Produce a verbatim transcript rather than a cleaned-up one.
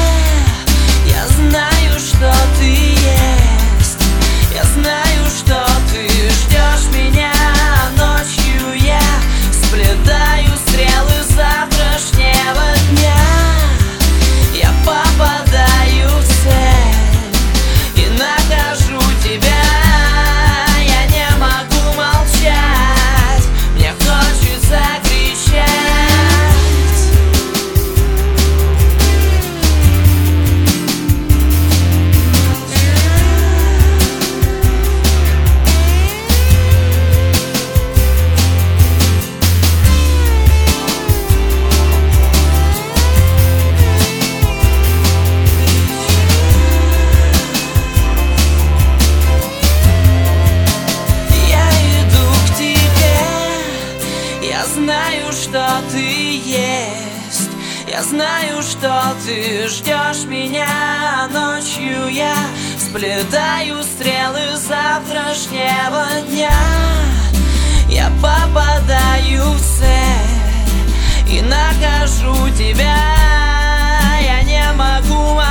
Я знаю, что ты есть. Я знаю, что ты ждешь меня. Ночью я сплетаю стрелы завтрашнего дня. Я попадаю в цель и нахожу тебя. Я не могу молчать, мне хочется кричать. Я знаю, что ты есть. Я знаю, что ты ждешь меня. Ночью я сплетаю стрелы завтрашнего дня. Я попадаю в цель и нахожу тебя. Я не могу